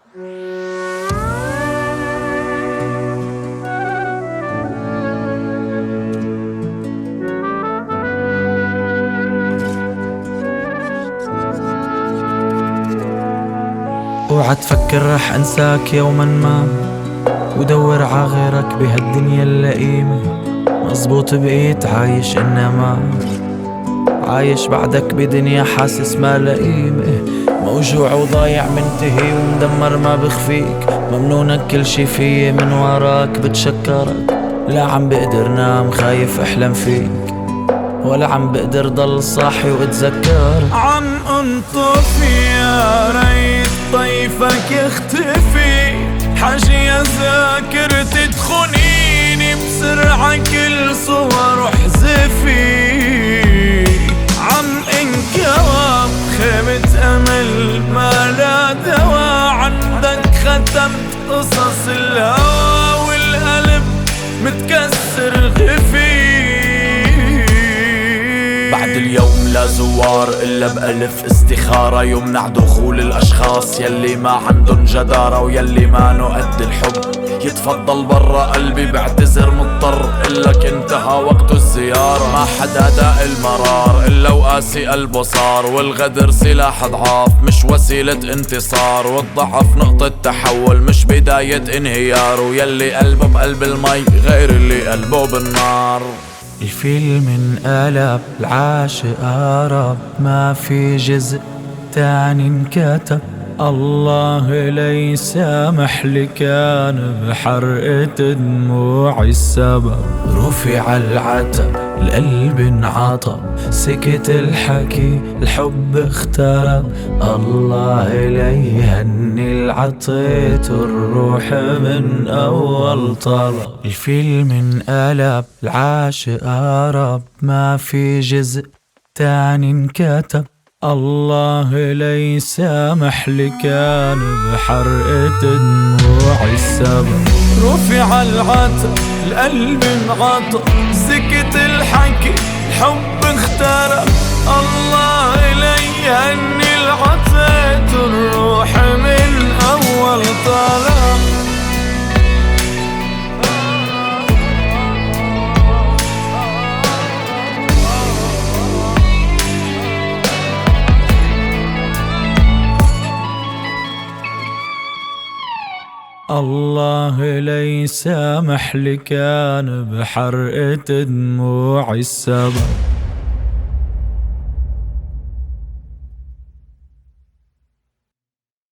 اوعى تفكر رح انساك يوما ما، ودور عغيرك بهالدنيا اللئيمة. مظبوط بقيت عايش انما عايش بعدك بدنيا حاسس ما لئيمة. موجوع وضايع منتهي ومدمر ما بخفيك، ممنونك كل شي فيي من وراك بتشكرك. لا عم بقدر نام خايف احلم فيك، ولا عم بقدر ضل صاحي واتذكر. عم انطفي يا ريت طيفك يختفي، حاجة يا ذاكرتي تخونيني بسرعة كل صور واحذفي. عم انكوى بخيمة امل ما لا دوا، عندك ختمت قصص الهوى والقلب متكسر غفي. بعد اليوم لا زوار إلا بألف استخارة، يمنع دخول الأشخاص يلي ما عندن جدارة ويلي ما قد الحب. يتفضل برا قلبي بعتذر مضطر، إلك انتهى وقت الزيارة. ما حدا داق المرار إلا وقاسي قلبه صار، والغدر سلاح ضعاف مش وسيلة انتصار، والضعف نقطة تحول مش بداية انهيار. ويلي قلبه بقلب المي غير اللي قلبه بالنار. الفيلم انقلب العاشق هرب، ما في جزء تاني انكتب. الله لا يسامح لي كان بحرقة دموعي السبب. رفع العتب القلب انعطب، سكت الحكي الحب اخترب. الله لا يهني العطيت الروح من اول طلب. الفيلم انقلب العاشق هرب، ما في جزء تاني انكتب. الله لا يسامح لي كان بحرقة دموعي السبب. رفع العتب القلب انعطب، سكت الحكي الحب اخترب. الله لا يهني العطيت الروح من اول طلب. الله لا يسامح لي كان بحرقة دموعي السبب.